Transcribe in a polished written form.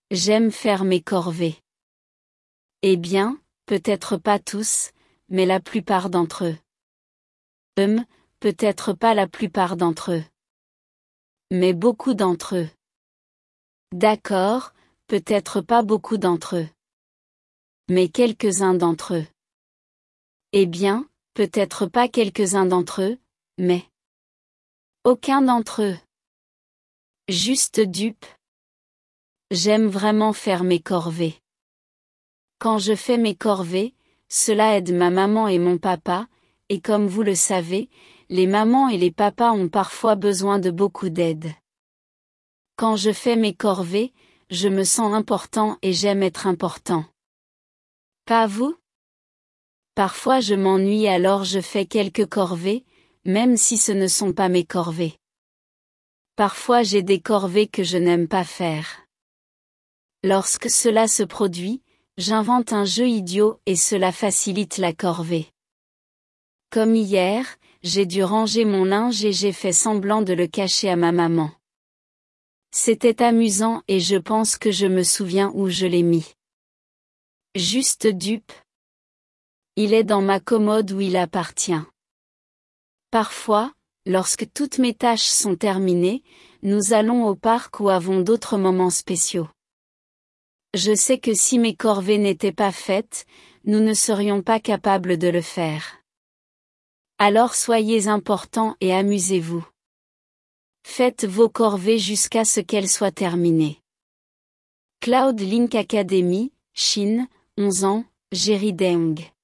J'aime faire mes corvées. Eh bien, peut-être pas tous, mais la plupart d'entre eux. Peut-être pas la plupart d'entre eux. Mais beaucoup d'entre eux. D'accord, peut-être pas beaucoup d'entre eux. Mais quelques-uns d'entre eux. Eh bien, peut-être pas quelques-uns d'entre eux, mais aucun d'entre eux. Juste dupe. J'aime vraiment faire mes corvées. Quand je fais mes corvées, cela aide ma maman et mon papa, et comme vous le savez, les mamans et les papas ont parfois besoin de beaucoup d'aide. Quand je fais mes corvées, je me sens important et j'aime être important. Pas vous? Parfois je m'ennuie alors je fais quelques corvées, même si ce ne sont pas mes corvées. Parfois j'ai des corvées que je n'aime pas faire. Lorsque cela se produit, j'invente un jeu idiot et cela facilite la corvée. Comme hier, j'ai dû ranger mon linge et j'ai fait semblant de le cacher à ma maman. C'était amusant et je pense que je me souviens où je l'ai mis. Juste dupe. Il est dans ma commode où il appartient. Parfois, lorsque toutes mes tâches sont terminées, nous allons au parc ou avons d'autres moments spéciaux. Je sais que si mes corvées n'étaient pas faites, nous ne serions pas capables de le faire. Alors soyez importants et amusez-vous. Faites vos corvées jusqu'à ce qu'elles soient terminées. Cloud Link Academy, Chine, 11 ans, Jerry Deng.